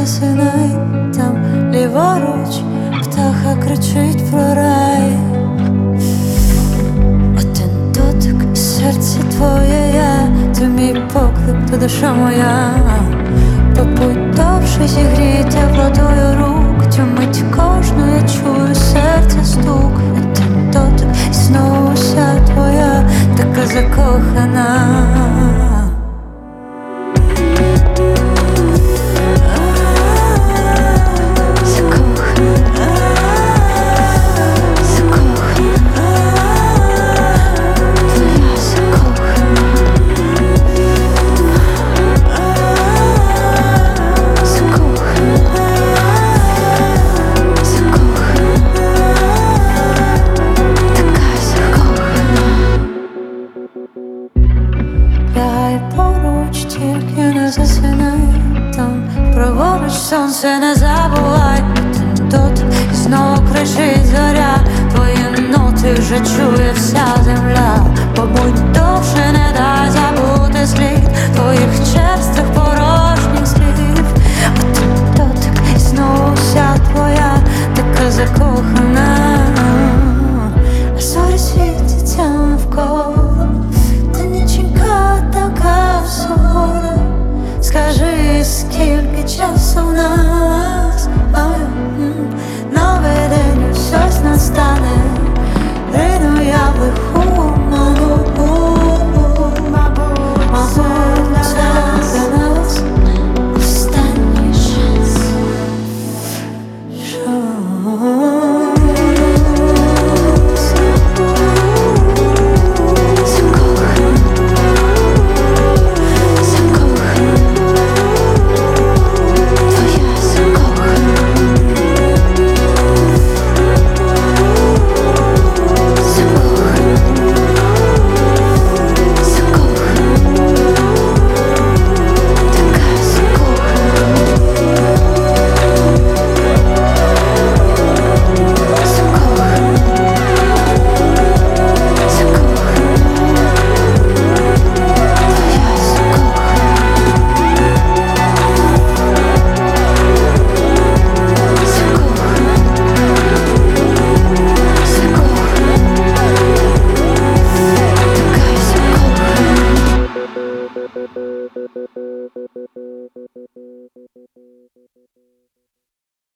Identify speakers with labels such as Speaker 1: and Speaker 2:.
Speaker 1: засинай, там ліворуч птаха кричить про рай. Один дотик, серце твоє я, ти мій поклик, ти душа моя. Побудь довше, зігрій теплотою рук, цю мить кожну я чую серця стук. Один дотик, і знову вся твоя, така закохана. Лягай поруч, тільки не засинай, там праворуч сонце не забувай. Тут і знову кричить зоря, твої ноти вже чує вся земля. Побудь довше, не дай забути слід твоїх черстих порожніх слів. Один дотик, і знову вся твоя, така закохана. А зорі світяться навколо, та ніченька така сувора. Скажи, скільки часу в нас? Новий день щось настане, рину я в лиху оману. Мабуть, це для нас останній шанс.